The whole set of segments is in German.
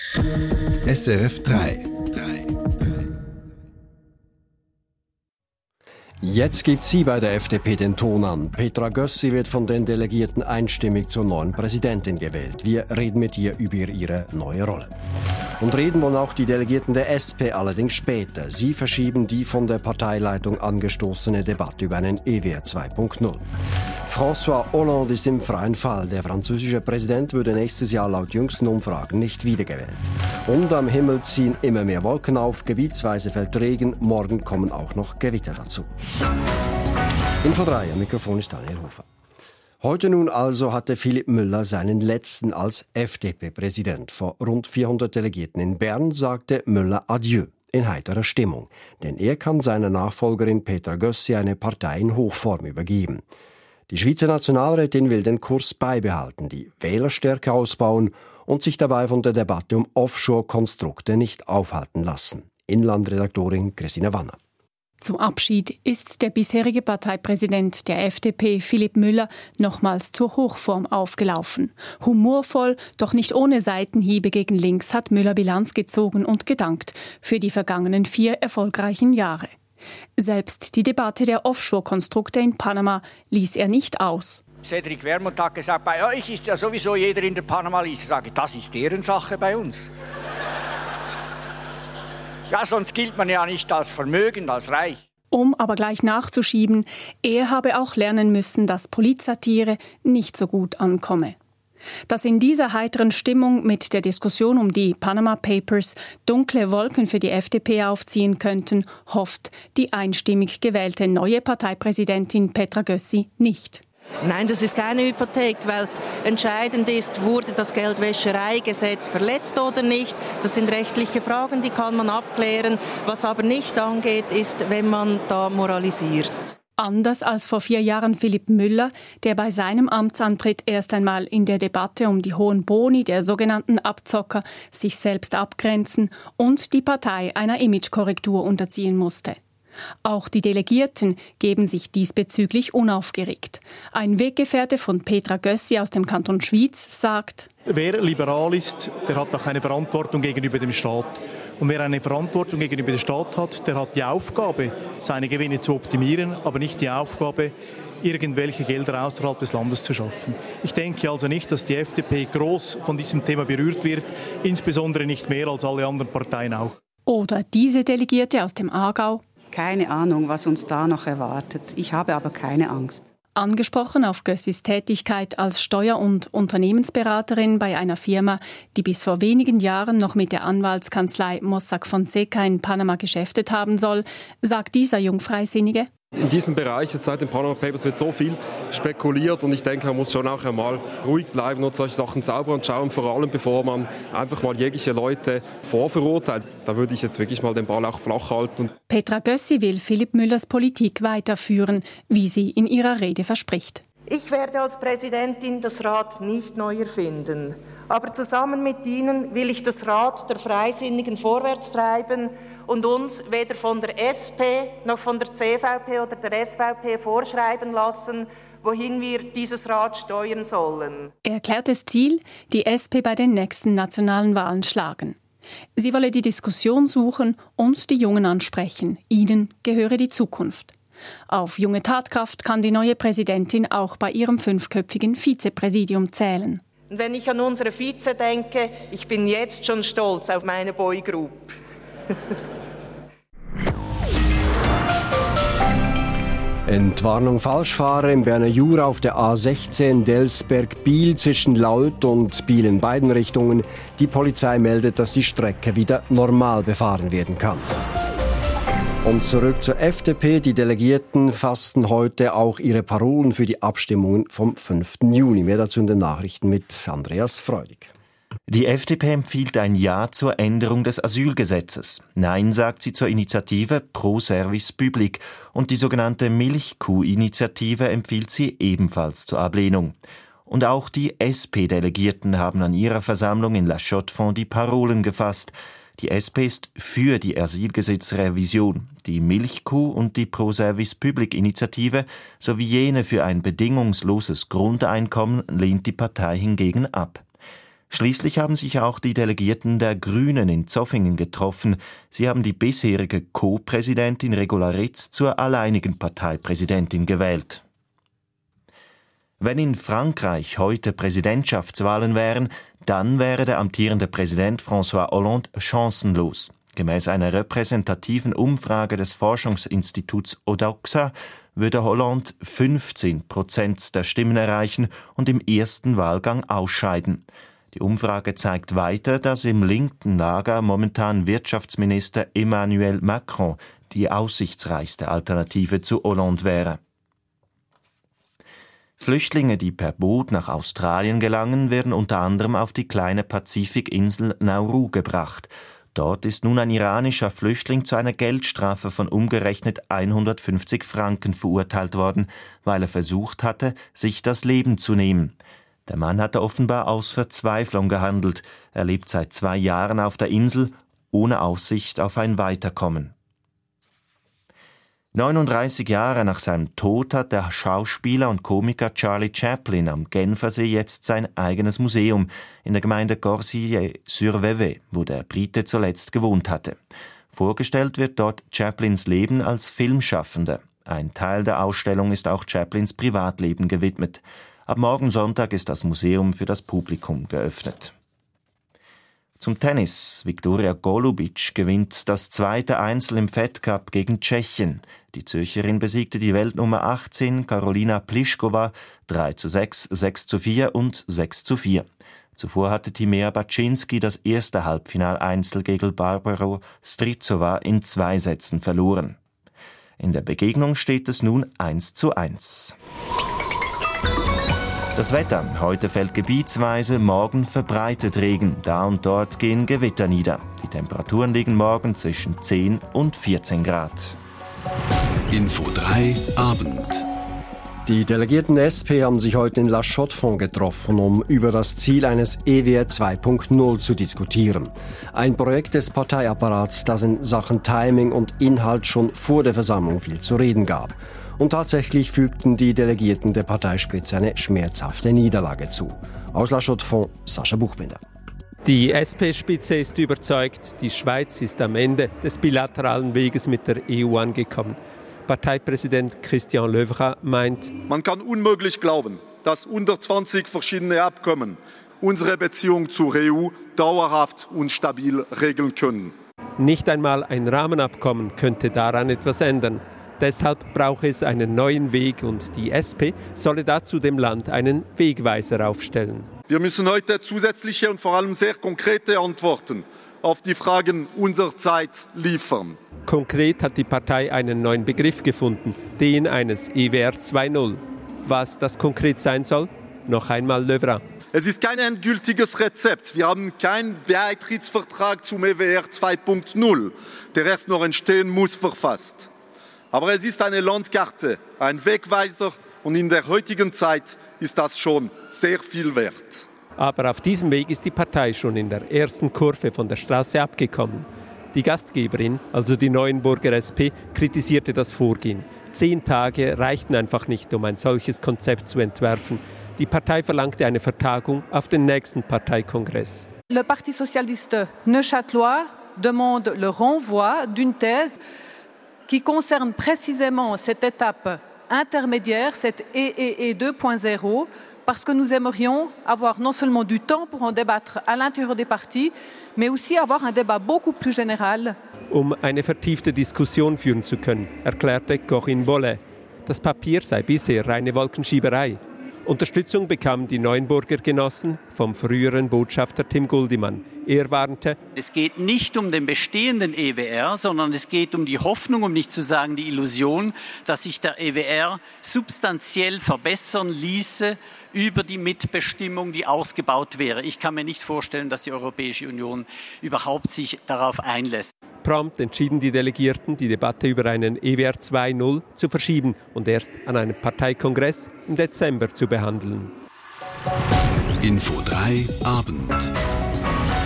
SRF 3. Jetzt gibt sie bei der FDP den Ton an. Petra Gössi wird von den Delegierten einstimmig zur neuen Präsidentin gewählt. Wir reden mit ihr über ihre neue Rolle. Und reden wollen auch die Delegierten der SP, allerdings später. Sie verschieben die von der Parteileitung angestoßene Debatte über einen EWR 2.0. François Hollande ist im freien Fall. Der französische Präsident würde nächstes Jahr laut jüngsten Umfragen nicht wiedergewählt. Und am Himmel ziehen immer mehr Wolken auf, gebietsweise fällt Regen, morgen kommen auch noch Gewitter dazu. Info 3, am Mikrofon ist Daniel Hofer. Heute nun also hatte Philipp Müller seinen letzten als FDP-Präsident. Vor rund 400 Delegierten in Bern sagte Müller Adieu. In heiterer Stimmung. Denn er kann seiner Nachfolgerin Petra Gössi eine Partei in Hochform übergeben. Die Schweizer Nationalrätin will den Kurs beibehalten, die Wählerstärke ausbauen und sich dabei von der Debatte um Offshore-Konstrukte nicht aufhalten lassen. Inlandredaktorin Christina Wanner. Zum Abschied ist der bisherige Parteipräsident der FDP, Philipp Müller, nochmals zur Hochform aufgelaufen. Humorvoll, doch nicht ohne Seitenhiebe gegen links hat Müller Bilanz gezogen und gedankt für die vergangenen 4 erfolgreichen Jahre. Selbst die Debatte der Offshore-Konstrukte in Panama ließ er nicht aus. Cedric Wermuth hat gesagt, bei euch ist ja sowieso jeder in der Panama-Liste. Ich sage, das ist deren Sache bei uns. Ja, sonst gilt man ja nicht als vermögend, als reich. Um aber gleich nachzuschieben, er habe auch lernen müssen, dass Politsatire nicht so gut ankomme. Dass in dieser heiteren Stimmung mit der Diskussion um die Panama Papers dunkle Wolken für die FDP aufziehen könnten, hofft die einstimmig gewählte neue Parteipräsidentin Petra Gössi nicht. Nein, das ist keine Hypothek, weil entscheidend ist, wurde das Geldwäschereigesetz verletzt oder nicht. Das sind rechtliche Fragen, die kann man abklären. Was aber nicht angeht, ist, wenn man da moralisiert. Anders als vor 4 Jahren Philipp Müller, der bei seinem Amtsantritt erst einmal in der Debatte um die hohen Boni der sogenannten Abzocker sich selbst abgrenzen und die Partei einer Imagekorrektur unterziehen musste. Auch die Delegierten geben sich diesbezüglich unaufgeregt. Ein Weggefährte von Petra Gössi aus dem Kanton Schwyz sagt: Wer liberal ist, der hat auch eine Verantwortung gegenüber dem Staat. Und wer eine Verantwortung gegenüber dem Staat hat, der hat die Aufgabe, seine Gewinne zu optimieren, aber nicht die Aufgabe, irgendwelche Gelder außerhalb des Landes zu schaffen. Ich denke also nicht, dass die FDP groß von diesem Thema berührt wird, insbesondere nicht mehr als alle anderen Parteien auch. Oder diese Delegierte aus dem Aargau: Keine Ahnung, was uns da noch erwartet. Ich habe aber keine Angst. Angesprochen auf Gössis Tätigkeit als Steuer- und Unternehmensberaterin bei einer Firma, die bis vor wenigen Jahren noch mit der Anwaltskanzlei Mossack Fonseca in Panama geschäftet haben soll, sagt dieser Jungfreisinnige: In diesem Bereich, jetzt seit den Panama Papers, wird so viel spekuliert und ich denke, man muss schon auch einmal ruhig bleiben und solche Sachen sauber anschauen, vor allem bevor man einfach mal jegliche Leute vorverurteilt. Da würde ich jetzt wirklich mal den Ball auch flach halten. Petra Gössi will Philipp Müllers Politik weiterführen, wie sie in ihrer Rede verspricht. Ich werde als Präsidentin das Rad nicht neu erfinden, aber zusammen mit Ihnen will ich das Rad der Freisinnigen vorwärts treiben und uns weder von der SP noch von der CVP oder der SVP vorschreiben lassen, wohin wir dieses Rad steuern sollen. Erklärtes Ziel: die SP bei den nächsten nationalen Wahlen schlagen. Sie wolle die Diskussion suchen und die Jungen ansprechen. Ihnen gehöre die Zukunft. Auf junge Tatkraft kann die neue Präsidentin auch bei ihrem 5-köpfigen Vizepräsidium zählen. Und wenn ich an unsere Vize denke, ich bin jetzt schon stolz auf meine Boygroup. Entwarnung Falschfahrer im Berner Jura auf der A16 Delsberg-Biel zwischen Laut und Biel in beiden Richtungen. Die Polizei meldet, dass die Strecke wieder normal befahren werden kann. Und zurück zur FDP. Die Delegierten fassten heute auch ihre Parolen für die Abstimmungen vom 5. Juni. Mehr dazu in den Nachrichten mit Andreas Freudig. Die FDP empfiehlt ein Ja zur Änderung des Asylgesetzes. Nein sagt sie zur Initiative Pro Service Public und die sogenannte Milchkuh-Initiative empfiehlt sie ebenfalls zur Ablehnung. Und auch die SP-Delegierten haben an ihrer Versammlung in La Chaux-de-Fonds die Parolen gefasst. Die SP ist für die Asylgesetzrevision. Die Milchkuh und die Pro Service Public Initiative sowie jene für ein bedingungsloses Grundeinkommen lehnt die Partei hingegen ab. Schließlich haben sich auch die Delegierten der Grünen in Zofingen getroffen. Sie haben die bisherige Co-Präsidentin Regula Ritz zur alleinigen Parteipräsidentin gewählt. Wenn in Frankreich heute Präsidentschaftswahlen wären, dann wäre der amtierende Präsident François Hollande chancenlos. Gemäß einer repräsentativen Umfrage des Forschungsinstituts Odoxa würde Hollande 15% der Stimmen erreichen und im ersten Wahlgang ausscheiden. Die Umfrage zeigt weiter, dass im linken Lager momentan Wirtschaftsminister Emmanuel Macron die aussichtsreichste Alternative zu Hollande wäre. Flüchtlinge, die per Boot nach Australien gelangen, werden unter anderem auf die kleine Pazifikinsel Nauru gebracht. Dort ist nun ein iranischer Flüchtling zu einer Geldstrafe von umgerechnet 150 Franken verurteilt worden, weil er versucht hatte, sich das Leben zu nehmen. Der Mann hatte offenbar aus Verzweiflung gehandelt. Er lebt seit 2 Jahren auf der Insel, ohne Aussicht auf ein Weiterkommen. 39 Jahre nach seinem Tod hat der Schauspieler und Komiker Charlie Chaplin am Genfersee jetzt sein eigenes Museum in der Gemeinde Corsier-sur-Vevey, wo der Brite zuletzt gewohnt hatte. Vorgestellt wird dort Chaplins Leben als Filmschaffender. Ein Teil der Ausstellung ist auch Chaplins Privatleben gewidmet. Ab morgen Sonntag ist das Museum für das Publikum geöffnet. Zum Tennis. Viktoria Golubic gewinnt das 2. Einzel im Fed Cup gegen Tschechien. Die Zürcherin besiegte die Weltnummer 18 Karolina Pliskova 3:6, 6:4 und 6:4. Zuvor hatte Timea Baczynski das erste Halbfinaleinzel gegen Barbara Strycova in 2 Sätzen verloren. In der Begegnung steht es nun 1:1. Das Wetter. Heute fällt gebietsweise, morgen verbreitet Regen. Da und dort gehen Gewitter nieder. Die Temperaturen liegen morgen zwischen 10 und 14 Grad. Info 3 Abend. Die Delegierten der SP haben sich heute in La Chaux-de-Fonds getroffen, um über das Ziel eines EWR 2.0 zu diskutieren. Ein Projekt des Parteiapparats, das in Sachen Timing und Inhalt schon vor der Versammlung viel zu reden gab. Und tatsächlich fügten die Delegierten der Parteispitze eine schmerzhafte Niederlage zu. Aus La Chaux-de-Fonds, Sascha Buchbinder. Die SP-Spitze ist überzeugt, die Schweiz ist am Ende des bilateralen Weges mit der EU angekommen. Parteipräsident Christian Löwra meint: Man kann unmöglich glauben, dass unter 20 verschiedene Abkommen unsere Beziehung zur EU dauerhaft und stabil regeln können. Nicht einmal ein Rahmenabkommen könnte daran etwas ändern. Deshalb brauche es einen neuen Weg und die SP solle dazu dem Land einen Wegweiser aufstellen. Wir müssen heute zusätzliche und vor allem sehr konkrete Antworten auf die Fragen unserer Zeit liefern. Konkret hat die Partei einen neuen Begriff gefunden, den eines EWR 2.0. Was das konkret sein soll? Noch einmal Löwra. Es ist kein endgültiges Rezept. Wir haben keinen Beitrittsvertrag zum EWR 2.0, der erst noch entstehen muss, verfasst. Aber es ist eine Landkarte, ein Wegweiser und in der heutigen Zeit ist das schon sehr viel wert. Aber auf diesem Weg ist die Partei schon in der ersten Kurve von der Straße abgekommen. Die Gastgeberin, also die Neuenburger SP, kritisierte das Vorgehen. 10 Tage reichten einfach nicht, um ein solches Konzept zu entwerfen. Die Partei verlangte eine Vertagung auf den nächsten Parteikongress. Le Parti socialiste neuchâtelois demande le renvoi d'une thèse qui concerne précisément cette étape intermédiaire, cette EEE 2.0, parce que nous aimerions avoir non seulement du temps pour en débattre à l'intérieur des partis, mais aussi avoir un débat beaucoup plus général. Um eine vertiefte Diskussion führen zu können, erklärte Corinne Bollet. Das Papier sei bisher reine Wolkenschieberei. Unterstützung bekamen die Neuenburger Genossen vom früheren Botschafter Tim Guldimann. Er warnte: Es geht nicht um den bestehenden EWR, sondern es geht um die Hoffnung, um nicht zu sagen die Illusion, dass sich der EWR substanziell verbessern ließe über die Mitbestimmung, die ausgebaut wäre. Ich kann mir nicht vorstellen, dass die Europäische Union überhaupt sich darauf einlässt. Prompt entschieden die Delegierten, die Debatte über einen EWR 2.0 zu verschieben und erst an einem Parteikongress im Dezember zu behandeln. Info 3 Abend.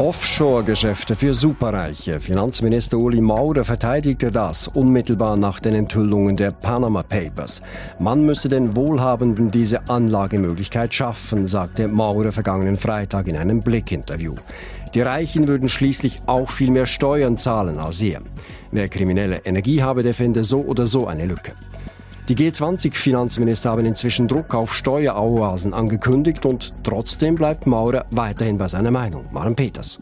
Offshore-Geschäfte für Superreiche. Finanzminister Uli Maurer verteidigte das unmittelbar nach den Enthüllungen der Panama Papers. Man müsse den Wohlhabenden diese Anlagemöglichkeit schaffen, sagte Maurer vergangenen Freitag in einem Blick-Interview. Die Reichen würden schließlich auch viel mehr Steuern zahlen als er. Wer kriminelle Energie habe, der finde so oder so eine Lücke. Die G20-Finanzminister haben inzwischen Druck auf Steueroasen angekündigt und trotzdem bleibt Maurer weiterhin bei seiner Meinung. Maren Peters.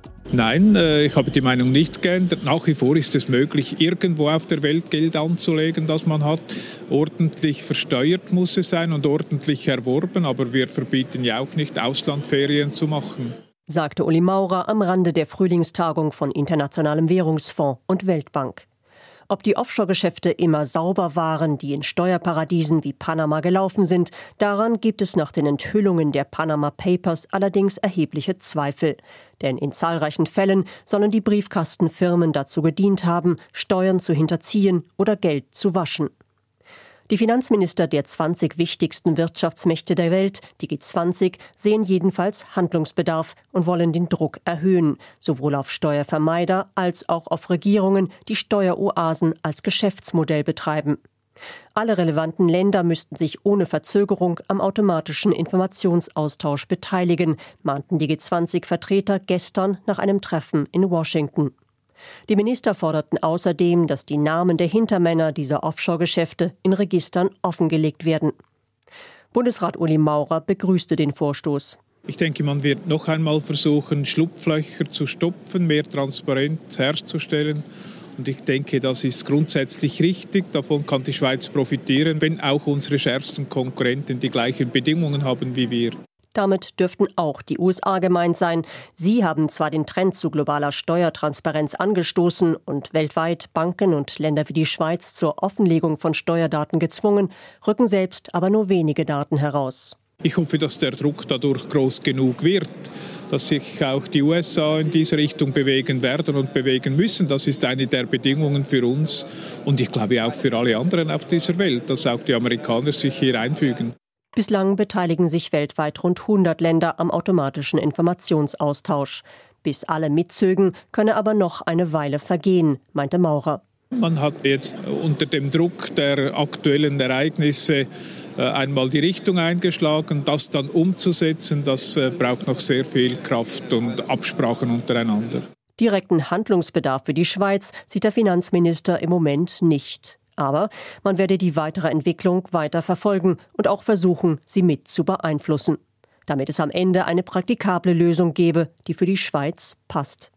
Nein, ich habe die Meinung nicht geändert. Nach wie vor ist es möglich, irgendwo auf der Welt Geld anzulegen, das man hat. Ordentlich versteuert muss es sein und ordentlich erworben, aber wir verbieten ja auch nicht, Auslandferien zu machen, sagte Uli Maurer am Rande der Frühlingstagung von Internationalem Währungsfonds und Weltbank. Ob die Offshore-Geschäfte immer sauber waren, die in Steuerparadiesen wie Panama gelaufen sind, daran gibt es nach den Enthüllungen der Panama Papers allerdings erhebliche Zweifel. Denn in zahlreichen Fällen sollen die Briefkastenfirmen dazu gedient haben, Steuern zu hinterziehen oder Geld zu waschen. Die Finanzminister der 20 wichtigsten Wirtschaftsmächte der Welt, die G20, sehen jedenfalls Handlungsbedarf und wollen den Druck erhöhen, sowohl auf Steuervermeider als auch auf Regierungen, die Steueroasen als Geschäftsmodell betreiben. Alle relevanten Länder müssten sich ohne Verzögerung am automatischen Informationsaustausch beteiligen, mahnten die G20-Vertreter gestern nach einem Treffen in Washington. Die Minister forderten außerdem, dass die Namen der Hintermänner dieser Offshore-Geschäfte in Registern offengelegt werden. Bundesrat Uli Maurer begrüßte den Vorstoß. Ich denke, man wird noch einmal versuchen, Schlupflöcher zu stopfen, mehr Transparenz herzustellen. Und ich denke, das ist grundsätzlich richtig. Davon kann die Schweiz profitieren, wenn auch unsere schärfsten Konkurrenten die gleichen Bedingungen haben wie wir. Damit dürften auch die USA gemeint sein. Sie haben zwar den Trend zu globaler Steuertransparenz angestoßen und weltweit Banken und Länder wie die Schweiz zur Offenlegung von Steuerdaten gezwungen, rücken selbst aber nur wenige Daten heraus. Ich hoffe, dass der Druck dadurch groß genug wird, dass sich auch die USA in diese Richtung bewegen werden und bewegen müssen. Das ist eine der Bedingungen für uns und ich glaube auch für alle anderen auf dieser Welt, dass auch die Amerikaner sich hier einfügen. Bislang beteiligen sich weltweit rund 100 Länder am automatischen Informationsaustausch. Bis alle mitzögen, könne aber noch eine Weile vergehen, meinte Maurer. Man hat jetzt unter dem Druck der aktuellen Ereignisse einmal die Richtung eingeschlagen. Das dann umzusetzen, das braucht noch sehr viel Kraft und Absprachen untereinander. Direkten Handlungsbedarf für die Schweiz sieht der Finanzminister im Moment nicht. Aber man werde die weitere Entwicklung weiter verfolgen und auch versuchen, sie mit zu beeinflussen, damit es am Ende eine praktikable Lösung gebe, die für die Schweiz passt.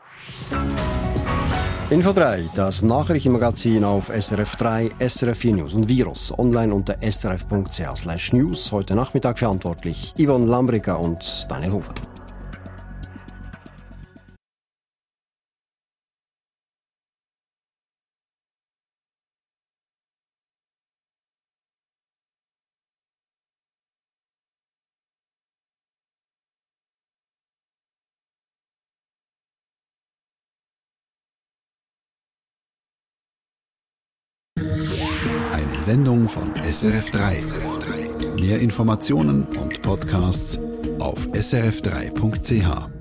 Info 3, das Nachrichtenmagazin auf SRF 3, SRF 4 News und Virus, online unter srf.ch/news. Heute Nachmittag verantwortlich Yvonne Lambrika und Daniel Hofer. Eine Sendung von SRF 3. Mehr Informationen und Podcasts auf srf3.ch.